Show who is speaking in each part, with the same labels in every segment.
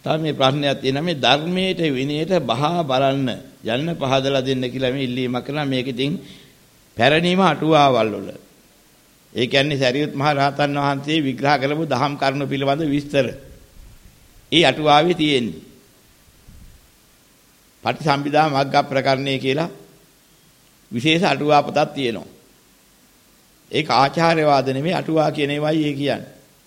Speaker 1: තව මේ ප්‍රශ්නයක් තියෙනවා මේ ධර්මයට විනයට බහා බලන්න යන්න පහදලා දෙන්න කියලා මේ ඉල්ලීමක් කරනවා. මේක ඉතින් පැරණිම අටුවාවල් වල. ඒ කියන්නේ සරියුත් මහ රහතන් වහන්සේ විග්‍රහ කරපු දහම් කරුණු පිළිබඳ විස්තර. ඒ අටුවාවේ තියෙන්නේ. පටිසම්භිදා මග්ග ප්‍රකරණය කියලා විශේෂ අටුවා පොතක් තියෙනවා. ඒක ආචාර්යවාද නෙමෙයි අටුවා කියන ඒවායි ඒ කියන්නේ.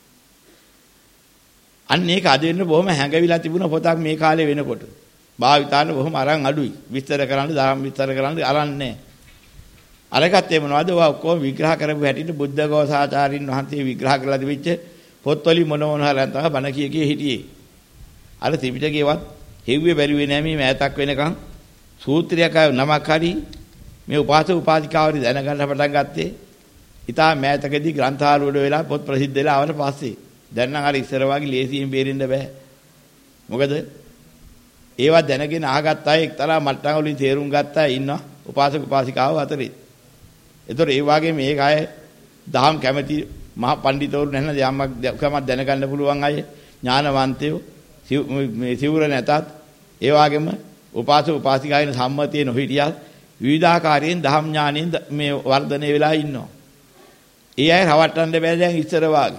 Speaker 1: අන්න ඒක අද වෙන්න බොහොම හැඟවිලා තිබුණ පොතක් මේ කාලේ වෙනකොට. භාවිතාන බොහොම අරන් අඩුයි. විස්තර කරන්න ධර්ම විස්තර කරන්න අරන්නේ. අරකට ඒ මොනවද ඔය ඔක්කොම විග්‍රහ කරපු හැටියට බුද්ධ ഘോഷාචාරින් වහන්සේ විග්‍රහ කරලා තිබිච්ච පොත්වලින් මොන හරයන් තමයි බණ කිය හිටියේ. අර ත්‍රිපිටකේවත් හෙව්වේ බැලුවේ නෑ මේ මෑතක් වෙනකන් සූත්‍රයක් නමක් හරි මේ උපාසක උපාසිකාවරි දැනගන්න පටන් ගත්තේ. ඊටා මෑතකදී ග්‍රන්ථාරූඪ වෙලා පොත් ප්‍රසිද්ධ වෙලා ආවට පස්සේ දැන් නම් අර ඉස්සර වගේ ලේසියෙන් බේරෙන්න බෑ. මොකද ඒවා දැනගෙන අහගත්ත අය එක්තරා මට්ටම් වලින් තේරුම් ගත්ත අය ඉන්නවා උපාසක උපාසිකාව අතරේ. ඒතර ඒ වගේ මේක අය දහම් කැමැති මහ පඬිතුවරු නැත්නම් යම්කමක් දැනගන්න පුළුවන් අය ඥානවන්තයෝ මේ සිවුර නැතත් ඒ වගේම උපාසක උපාසිකායන සම්මතිය නොහිටියත් විවිධාකාරයෙන් දහම් ඥාණයෙන් මේ වර්ධනය වෙලා ඉන්නවා. ඒ අය රවට්ටන්න බෑ දැන් ඉස්සර වාගේ.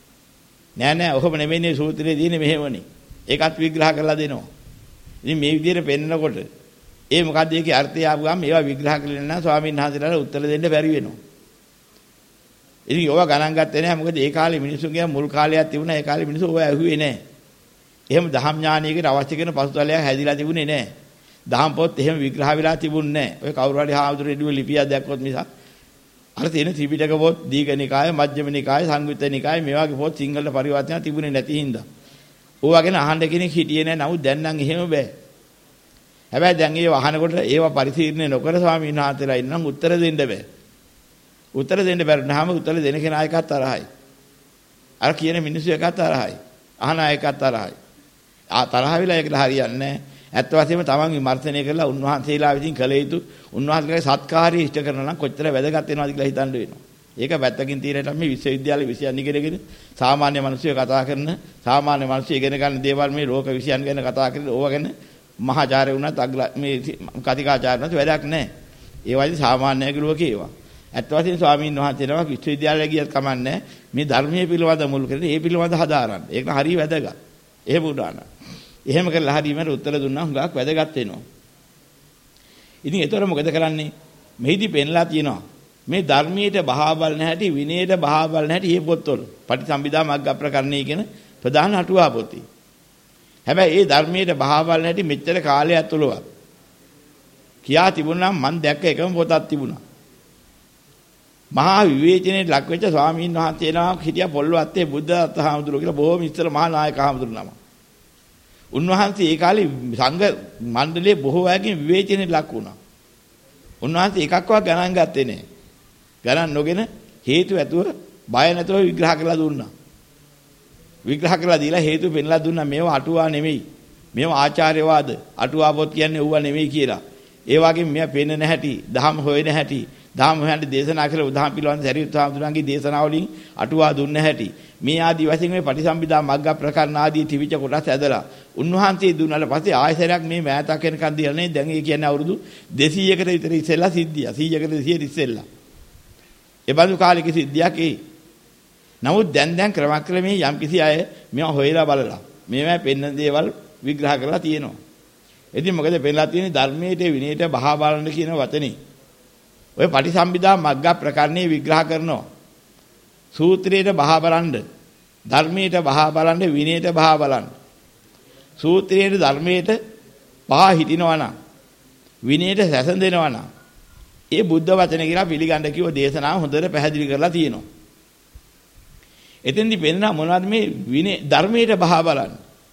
Speaker 1: නෑ ඔහොම නෙමෙයිනේ සූත්‍රයේ තියෙන්නේ මෙහෙමනේ. ඒකත් විග්‍රහ කරලා දෙනවා. ඉතින් මේ විදිහට පෙන්නකොට ඒ මොකද්ද ඒකේ අර්ථය ආපු ගමන් ඒවා විග්‍රහ කරලා නම් ස්වාමීන් වහන්සේලාට උත්තර දෙන්න බැරි වෙනවා. ඉතින් ඕවා ගණන් ගත්තේ නෑ මොකද ඒ කාලේ මිනිස්සුන්ගේ මුල් කාලයක් තිබුණා ඒ කාලේ මිනිස්සු ඕවා ඇහුවේ නෑ. එහෙම දහම් ඥානයකට අවශ්‍ය කරන පසුතලයක් හැදිලා තිබුණේ නෑ. දහම් පොත් එහෙම විග්‍රහ වෙලා තිබුණේ නෑ. ඔය කවුරු හරි හාමුදුරුවෝ ලියුව ලිපියක් දැක්කොත් මිසක් අර තියෙන ත්‍රිපිටක පොත් දීඝනිකාය මජ්ක්‍ධිම නිකාය සංයුත්ත නිකාය මේ වගේ පොත් සිංහලට පරිවර්තන තිබුණේ නැති හින්දා. ඕවා ගැන අහන්න කෙනෙක් හිටියේ නෑ. නමුත් දැන් නම් එහෙම බෑ. හැබැයි දැන් ඒව අහනකොට ඒවා පරිශීලනය නොකර ස්වාමීන් වහන්සේලා ඉන්නම් උත්තර දෙන්න බෑ. උත්තර දෙන්න බැරිනහම උත්තර දෙන කෙනා එකක් තරහයි. අර කියන මිනිස්සු එකක් තරහයි. අහන එකක් තරහයි. තරහ වෙලා ඒකට හරියන්නේ නැහැ. ඇත්ත වශයෙන්ම තමන් විමර්ශනය කරලා උන්වහන්සේලා විසින් කළ යුතු උන්වහන්සේගේ සත්කාරය ඉෂ්ට කරන නම් කොච්චර වැදගත් වෙනවද කියලා හිතන්න වෙනවා. ඒක පැත්තකින් තියරට මේ විශ්වවිද්‍යාල විෂයන් ඉගෙනගෙන සාමාන්‍ය මිනිස්සු කතා කරන සාමාන්‍ය මිනිස්සු ඉගෙන ගන්න දේවල් මේ ලෝක විෂයන් ගැන කතා කරන ඕවා ගැන මහාචාර්ය වුණත් මේ කතිකාචාර්ය වුණත් වැඩක් නැහැ. ඒ වගේ සාමාන්‍ය ගලුවක ඒවා. ඇත්ත වශයෙන්ම ස්වාමීන් වහන්සේලා විශ්වවිද්‍යාලය ගියත් කමන්නේ මේ ධර්මයේ පිළිවඳ මුල් කරගෙන ඒ පිළිවඳ හදාරන්න. ඒක හරිය වැදගත්. එහෙම උදාන. එහෙම කරලා හරීමට උත්තර දුන්නා හුඟක් වැදගත් වෙනවා. ඉතින් ඒතර මොකද කරන්නේ? මෙහිදී පෙන්ලා තියෙනවා මේ ධර්මයට බහා බලන හැටි විනයට බහා බලන හැටි මේ පොත්වල පටිසම්භිදා මග්ග ප්‍රකරණේ කියන ප්‍රධාන අටුවා පොතේ. හැබැයි ඒ ධර්මයට බහා බලන හැටි මෙච්චර කාලයක් තුලවත් කියා තිබුණා මම දැක්ක එකම පොතක් තිබුණා. මහා විවේචනයේ ලක් වෙච්ච ස්වාමීන් වහන්සේලා හිටියා පොල්වත්තේ බුද්ධ අත්හාමුදුරුවෝ කියලා බොහොම ඉස්සර මහා නායක හාමුදුරුවෝ නම. උන්වහන්සේ ඒ කාලේ සංඝ මණ්ඩලයේ බොහෝ අයගෙන් විවේචනයට ලක් වුණා. උන්වහන්සේ එකක්වත් ගණන් ගත්තේ නැහැ. ගණන් නොගෙන හේතු ඇතුව බය නැතුව විග්‍රහ කරලා දුන්නා. විග්‍රහ කරලා දීලා හේතු පෙන්ලා දුන්නා මේවා අටුවා නෙමෙයි. මේවා ආචාර්යවාද අටුවා පොත් කියන්නේ ඌවා නෙමෙයි කියලා. ඒ වගේම මෙයා පෙන්නන හැටි, දහම් හොයන හැටි, දහම් හොයන්න දේශනා කළ උදාහරණ පිළිවන් සරියුත් හාමුදුරන්ගේ දේශනාවලින් අටුවා දුන්න හැටි. මේ ආදී වශයෙන් මේ පටිසම්භිදා මග්ග ප්‍රකරණ ආදී ත්‍රිවිධ කොටස් ඇදලා උන්වහන්සේ දුන්නාට පස්සේ ආයසරයක් මේ මෑතක් වෙනකන් දියන්නේ දැන් ඒ කියන්නේ අවුරුදු 200කට විතර ඉස්සෙල්ලා සිද්ධිය. 100කට 200 ඉස්සෙල්ලා. ඒ බඳු කාලෙක සිද්ධියක් ඒ. නමුත් දැන් ක්‍රමක්‍රමයෙන් යම් කිසි අය මේවා හොයලා බලලා මේවා පෙන්න දේවල් විග්‍රහ කරලා තියෙනවා. ඉතින් මොකද පෙන්නලා තියෙන්නේ ධර්මයේ විනයට බහා බලන කියන වචනේ. ඔය පටිසම්භිදා මග්ග ප්‍රකරණේ විග්‍රහ කරනවා. සූත්‍රයට බහා බලන්න, ධර්මයට බහා බලන්න, විනයට බහා බලන්න. සූත්‍රයේ ධර්මයට පහ හිටිනවා නම්, විනයට සැසඳෙනවා නම්, ඒ බුද්ධ වචන කියලා පිළිගන්න කිව්ව දේශනාව හොඳට පැහැදිලි කරලා තියෙනවා. එතෙන්දි වෙන්න මොනවද මේ විනය ධර්මයට බහා බලන්න.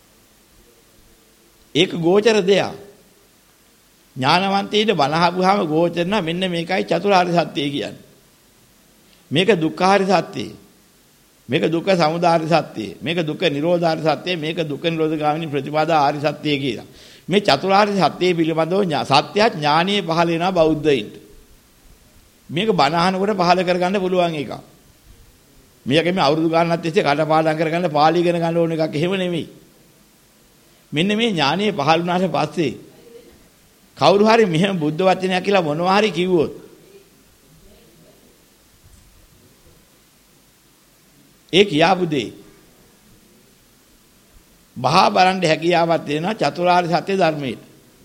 Speaker 1: ඒක ගෝචර දෙයක්. ඥානවන්තයින්ට බණහපුවාම ගෝචර නම් මෙන්න මේකයි චතුරාර්ය සත්‍යය කියන්නේ. මේක දුක්ඛාරය සත්‍යය. මේක දුක්ඛ සමුදය සත්‍යය. මේක දුක්ඛ නිරෝධාරය සත්‍යය. මේක දුක්ඛ නිරෝධ ගාමිනී ප්‍රතිපදා ආරි සත්‍යය කියලා. මේ චතුරාර්ය සත්‍යය පිළිබඳව සත්‍යයක් ඥානීය පහළ වෙනවා බෞද්ධයින්ට. මේක බණ අහනකොට පහළ කරගන්න පුළුවන් එකක්. මේකෙම අවුරුදු ගානක් තිස්සේ කටපාඩම් කරගන්න පාළි ඉගෙන ගන්න ඕන එකක් එහෙම නෙමෙයි. මෙන්න මේ ඥානීය පහළ වුණාට පස්සේ කවුරු හරි මෙහෙම බුද්ධ වචනයක් කියලා මොනවා හරි කිව්වොත් ඒ කියාපු දේ බහා බලන්න හැකියාවක් දෙනවා චතුරාර්ය සත්‍ය ධර්මයට.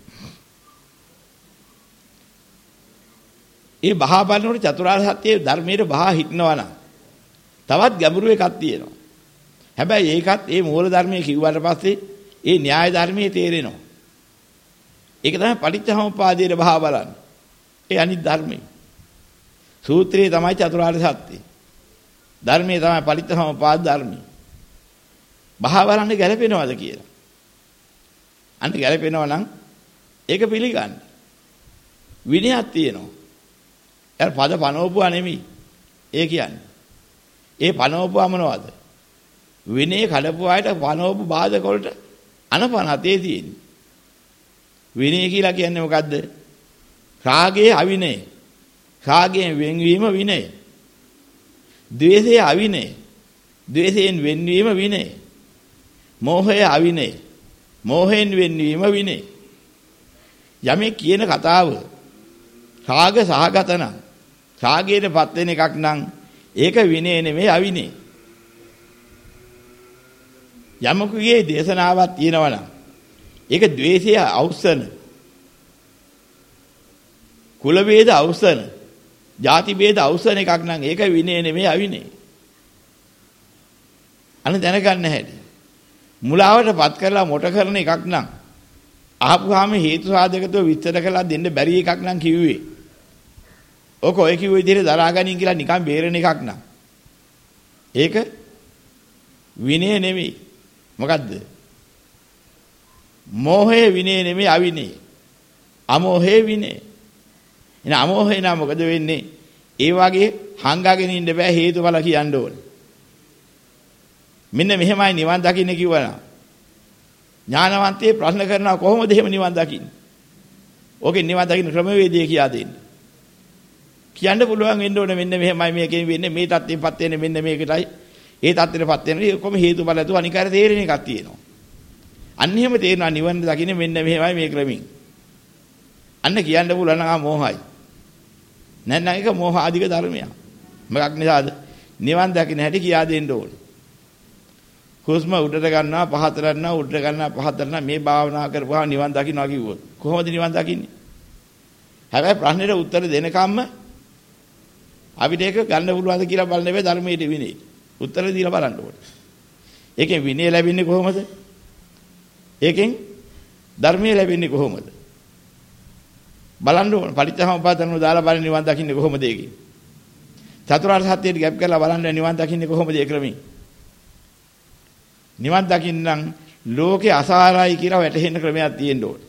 Speaker 1: ඒ බහා බලනකොට චතුරාර්ය සත්‍ය ධර්මයට බහා හිටනවා නම් තවත් ගැඹුරු එකක් තියෙනවා. හැබැයි ඒකත් ඒ මූල ධර්මයේ කිව්වට පස්සේ ඒ න්‍යාය ධර්මයේ තේරෙනවා. ඒක තමයි පටිච්චසමුප්පාදයේ බහා බලන්නේ. ඒ අනිත් ධර්මයේ. සූත්‍රයේ තමයි චතුරාර්ය සත්‍ය. ධර්මයේ තමයි පටිච්චසමුප්පාද ධර්මයේ. බහා බලන්න ගැලපෙනවද කියලා. අන්න ගැලපෙනවා නම් ඒක පිළිගන්න. විනයක් තියෙනවා. ඒ පද පනෝපුවා නෙමෙයි. ඒ කියන්නේ. ඒ පනෝපුවා මොනවද? විනය කඩපු අයට පනෝපු බාධක වලට අනපනතේ තියෙන්නේ. විනය කියලා කියන්නේ මොකද්ද? රාගයේ අවිනය. රාගයෙන් වෙන්වීම විනය. ද්වේෂයේ අවිනය. ද්වේෂයෙන් වෙන්වීම විනය. මෝහයේ අවිනය. මෝහයෙන් වෙන්වීම විනය. යමෙක් කියන කතාව රාග සහගත නම් රාගයටපත් වෙන එකක් නම් ඒක විනය නෙමෙයි අවිනය. යමකුගේ දේශනාවක් තියෙනවා නම් ඒක ද්වේෂය අවසන කුල වේද අවසන ಜಾති වේද අවසන එකක් නම් ඒක විනය නෙමෙයි අවිනය. අන්න දැනගන්න හැටි. මුලාවටපත් කරලා මොට කරන එකක් නම් ආපුවාම හේතු සාධකත්ව විස්තර කරලා දෙන්න බැරි එකක් නම් කිව්වේ. ඔය කිව්ව විදිහට දරා ගනින් කියලා නිකන් බේරෙන එකක් නම් ඒක විනය නෙමෙයි. මොකද්ද? මෝහයේ විනය නෙමෙයි අවිනය. අමෝහයේ විනය. එන අමෝහේ නම් මොකද වෙන්නේ? ඒ වගේ හංගාගෙන ඉන්න බෑ හේතුඵල කියන්න ඕනේ. මෙන්න මෙහෙමයි නිවන් දකින්න කිව්වනම් ඥානවන්තයේ ප්‍රශ්න කරනවා කොහොමද එහෙම නිවන් දකින්නේ? ඕකේ නිවන් දකින්න ක්‍රමවේදය කියා දෙන්න. කියන්න පුළුවන් වෙන්න ඕනේ මෙන්න මෙහෙමයි මේකෙන් වෙන්නේ මේ தත්ත්වෙපත් වෙන්නේ මෙන්න මේකටයි. ඒ தත්ත්වෙපත් වෙන්නේ කොහොම හේතුඵල ඇතුව අනිකාර තේරෙන එකක් තියෙනවා. අන්න එහෙම තේරෙනවා නිවන් දකින්නේ මෙන්න මෙහෙමයි මේ ක්‍රමින්. අන්න කියන්න පුළුවන් නම් මෝහයි. නැත්නම් ඒක මෝහ ආධික ධර්මයක්. මොකක් නිසාද? නිවන් දකින්න හැටි කියා දෙන්න ඕනේ. හුස්ම උඩට ගන්නවා පහතට ගන්නවා උඩට ගන්නවා පහතට ගන්නවා මේ භාවනා කරපුවා නිවන් දකින්නවා කිව්වොත් කොහොමද නිවන් දකින්නේ? හැබැයි ප්‍රශ්නෙට උත්තර දෙනකම්ම අපිට ඒක ගන්න පුළුවන්ද කියලා බලන්න බෑ ධර්මයේ විනය. උත්තර දීලා බලන්න ඕනේ. ඒකෙන් විනය ලැබෙන්නේ කොහොමද? ඒකෙන් ධර්මයේ ලැබෙන්නේ කොහොමද? බලන්න ඕනේ. පටිච්චසමුප්පාදන දාලා බලන්න නිවන් දකින්නේ කොහොමද ඒකෙන්? චතුරාර්ය සත්‍යයට ගැප් කරලා බලන්න නිවන් දකින්නේ කොහොමද ඒ ක්‍රමයෙන්? නිවන් දකින්නම් ලෝකේ අසාරයි කියලා වැටහෙන්න ක්‍රමයක් තියෙන්න ඕනේ.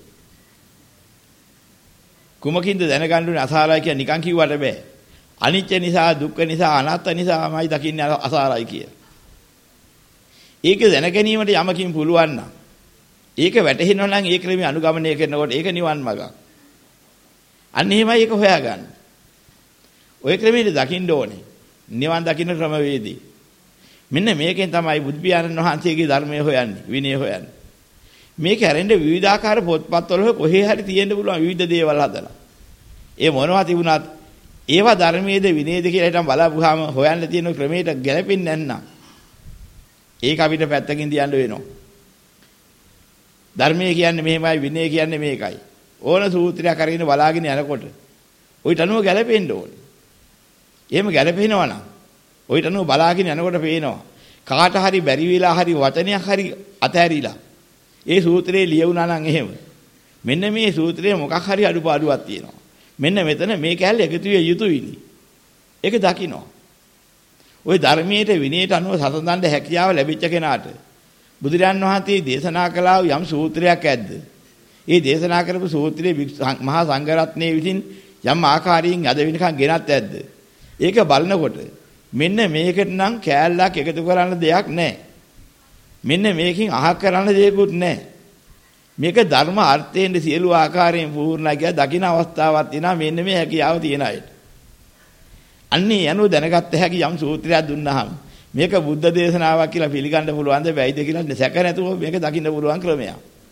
Speaker 1: කුමකින්ද දැනගන්න ඕනේ අසාරයි කියලා නිකන් කිව්වට බෑ. අනිත්‍ය නිසා, දුක්ඛ නිසා, අනාත්ම නිසාමයි දකින්නේ අසාරයි කියලා. ඒක දැන ගැනීමට යමකින් පුළුවන් නම් ඒක වැටහෙනවා නම් ඒ ක්‍රමයේ අනුගමනය කරනකොට ඒක නිවන් මාර්ග. අන්න එහෙමයි ඒක හොයාගන්න. ওই ක්‍රමයේ දකින්න ඕනේ. නිවන් දකින්න ක්‍රමවේදී. මෙන්න මේකෙන් තමයි බුදු පියාණන් වහන්සේගේ ධර්මය හොයන්නේ, විනය හොයන්නේ. මේක ඇරෙන්න විවිධාකාර පොත්පත්වල කොහේ හරි තියෙන්න පුළුවන් විවිධ දේවල් හදලා. ඒ මොනවා තිබුණත් ඒවා ධර්මයේද විනයද කියලා හිටන් බලාපුවාම හොයන්න තියෙන ක්‍රමයට ගැලපෙන්නේ නැත්නම් ඒක අපිට පැත්තකින් තියන්න වෙනවා. ධර්මයේ කියන්නේ මෙහෙමයි විනය කියන්නේ මේකයි. ඕන සූත්‍රයක් අරගෙන බලාගෙන යනකොට ඔයිට අනුව ගැලපෙන්න ඕනේ. එහෙම ගැලපෙනවා නම් ඔයිට අනුව බලාගෙන යනකොට පේනවා කාට හරි බැරි වෙලා හරි වචනයක් හරි අතහැරිලා ඒ සූත්‍රේ ලියුණා නම් එහෙම මෙන්න මේ සූත්‍රයේ මොකක් හරි අඩුපාඩුවක් තියෙනවා. මෙන්න මෙතන මේ කැලේ එකතු විය යුතුයිනි. ඒක දකින්න. ওই ධර්මයේ විනයට අනුව සසඳන්න හැකියාව ලැබිච්ච කෙනාට බුදුරයන් වහන්සේ දේශනා කළා යම් සූත්‍රයක් ඇද්ද? ඒ දේශනා කරපු සූත්‍රයේ මහා සංඝරත්නයේ විසින් යම් ආකාරයෙන් අද වෙනකන් ගෙනත් ඇද්ද? ඒක බලනකොට මෙන්න මේකට නම් කෑල්ලක් එකතු කරන්න දෙයක් නැහැ. මෙන්න මේකෙන් අහක් කරන්න දෙයක්වත් නැහැ. මේක ධර්ම අර්ථයෙන් සියලු ආකාරයෙන් පූර්ණයි කියලා දකින අවස්ථාවක් තියෙනවා මෙන්න මේ හැකියාව තියෙන අයට. අන්නේ යනෝ දැනගත්ත හැකි යම් සූත්‍රයක් දුන්නාම මේක බුද්ධ දේශනාවක් කියලා පිළිගන්න පුළුවන්ද බැයිද කියලා සැක නැතුව මේක දකින්න පුළුවන් ක්‍රමයක්.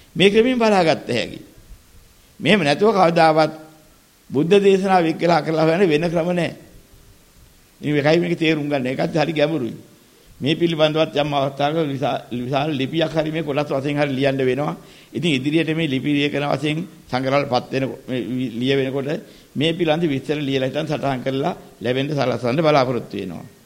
Speaker 1: මේ ක්‍රමයෙන් බලාගත්ත හැකි. මෙහෙම නැතුව කවදාවත් බුද්ධ දේශනා විග්‍රහ කරලා හොයන වෙන ක්‍රම නැහැ. මේ එකයි මේක තේරුම් ගන්න. ඒකත් හරි ගැඹුරුයි. මේ පිළිබඳවත් යම් අවස්ථාවක විශාල ලිපියක් හරි මේ කොටස් වශයෙන් හරි ලියන්න වෙනවා. ඉතින් ඉදිරියට මේ ලිපි ලියකන වශයෙන් සංග්‍රහවලපත් වෙන ලිය වෙනකොට මේ පිළිබඳ විස්තර ලියලා හිටන් සටහන් කරලා ලැබෙන්න සලසන්න බලාපොරොත්තු වෙනවා.